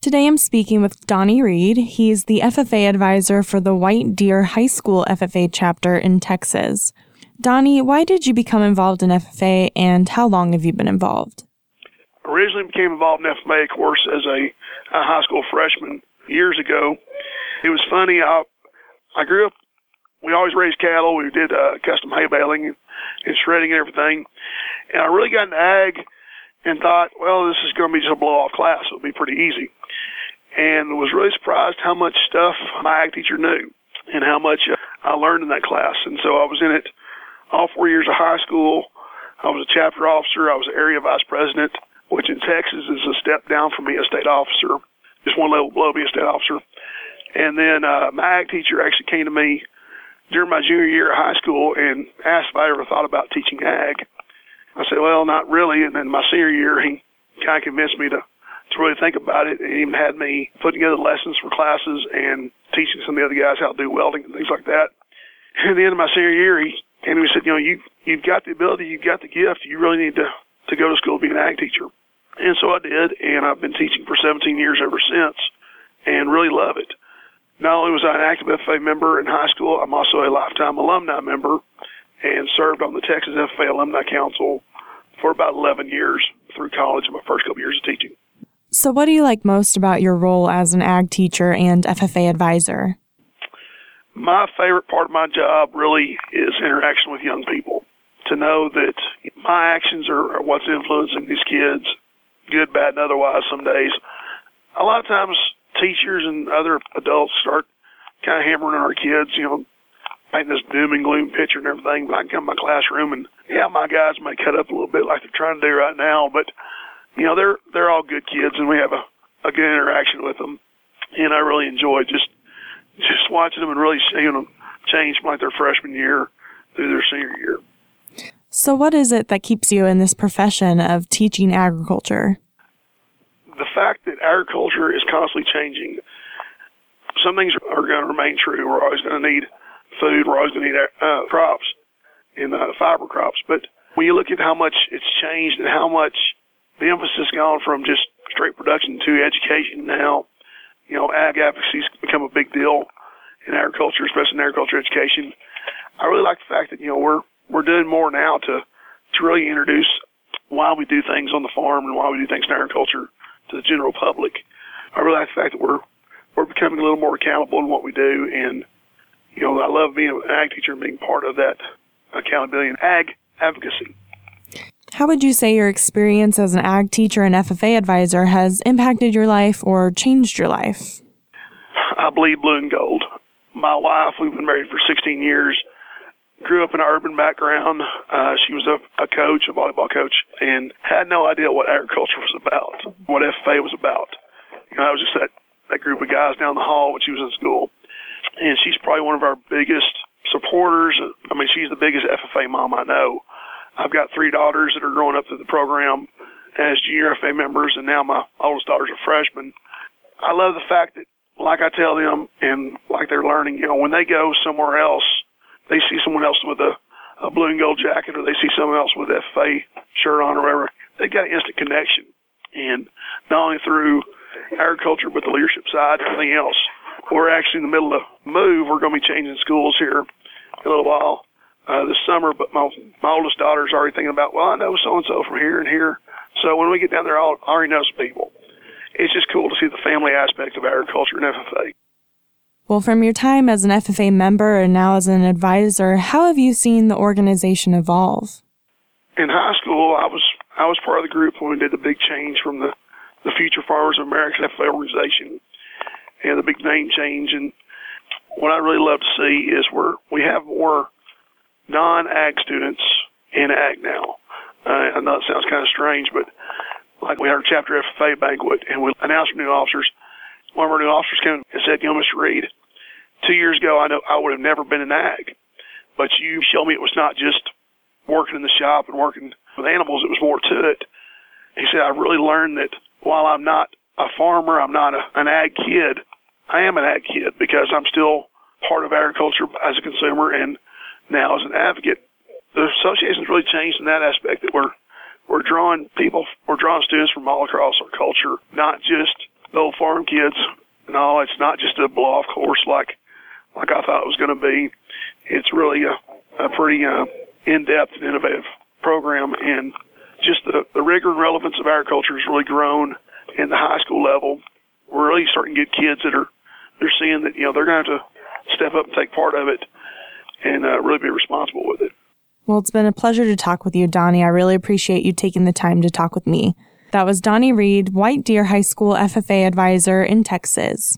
Today I'm speaking with Donnie Reed. He's the FFA advisor for the White Deer High School FFA chapter in Texas. Donnie, why did you become involved in FFA and how long have you been involved? Originally became involved in FFA, of course, as a high school freshman years ago. It was funny. I grew up, we always raised cattle. We did custom hay baling and shredding and everything. And I really got into ag and thought, well, this is going to be just a blow-off class. It'll be pretty easy. And was really surprised how much stuff my ag teacher knew and how much I learned in that class. And so I was in it all 4 years of high school. I was a chapter officer. I was area vice president, which in Texas is a step down from being a state officer, just one level below being a state officer. And then my ag teacher actually came to me during my junior year of high school and asked if I ever thought about teaching ag. I said, well, not really. And then my senior year, he kind of convinced me to really think about it, and even had me put together lessons for classes and teaching some of the other guys how to do welding and things like that. And at the end of my senior year, he came to me and said, you've got the ability, you've got the gift, you really need to go to school to be an ag teacher. And so I did, and I've been teaching for 17 years ever since, and really love it. Not only was I an active FFA member in high school, I'm also a lifetime alumni member and served on the Texas FFA Alumni Council for about 11 years through college and my first couple years of teaching. So what do you like most about your role as an ag teacher and FFA advisor? My favorite part of my job really is interaction with young people. To know that my actions are what's influencing these kids, good, bad, and otherwise some days. A lot of times teachers and other adults start kind of hammering on our kids, painting this doom and gloom picture and everything. But I can come to my classroom and, my guys may cut up a little bit like they're trying to do right now, but they're all good kids, and we have a good interaction with them. And I really enjoy just watching them and really seeing them change from like their freshman year through their senior year. So what is it that keeps you in this profession of teaching agriculture? The fact that agriculture is constantly changing. Some things are going to remain true. We're always going to need food. We're always going to need crops and fiber crops. But when you look at how much it's changed and how much the emphasis has gone from just straight production to education now, ag advocacy's become a big deal in agriculture, especially in agriculture education. I really like the fact that, we're doing more now to really introduce why we do things on the farm and why we do things in agriculture to the general public. I really like the fact that we're becoming a little more accountable in what we do, and, I love being an ag teacher and being part of that accountability and ag advocacy. How would you say your experience as an ag teacher and FFA advisor has impacted your life or changed your life? I bleed blue and gold. My wife, we've been married for 16 years, grew up in an urban background. She was a coach, a volleyball coach, and had no idea what agriculture was about, what FFA was about. I was just that group of guys down the hall when she was in school. And she's probably one of our biggest supporters. I mean, she's the biggest FFA mom I know. I've got 3 daughters that are growing up through the program as junior FFA members, and now my oldest daughter's a freshman. I love the fact that, like I tell them, and like they're learning, when they go somewhere else, they see someone else with a blue and gold jacket, or they see someone else with FFA shirt on or whatever, they got an instant connection. And not only through agriculture, but the leadership side and everything else. We're actually in the middle of a move. We're going to be changing schools here in a little while this summer, but my oldest daughter's already thinking about, well, I know so-and-so from here and here. So when we get down there, I already know some people. It's just cool to see the family aspect of agriculture and FFA. Well, from your time as an FFA member and now as an advisor, how have you seen the organization evolve? In high school, I was part of the group when we did the big change from the Future Farmers of America FFA organization and the big name change. And what I really love to see is we have more non-ag students in ag now. I know it sounds kind of strange, but like we had our chapter FFA banquet and we announced our new officers. One of our new officers came and said, Mr. Reed, 2 years ago I know I would have never been in ag, but you showed me it was not just working in the shop and working with animals, it was more to it. He said, I really learned that while I'm not a farmer, I'm not an ag kid, I am an ag kid because I'm still part of agriculture as a consumer and now as an advocate. The association's really changed in that aspect that we're drawing students from all across our culture, not just the old farm kids. No, it's not just a blow-off course like I thought it was going to be. It's really a pretty in-depth and innovative program, and just the rigor and relevance of agriculture has really grown in the high school level. We're really starting to get kids that they're seeing that, they're going to have to step up and take part of it and really be responsible with it. Well, it's been a pleasure to talk with you, Donnie. I really appreciate you taking the time to talk with me. That was Donnie Reed, White Deer High School FFA advisor in Texas.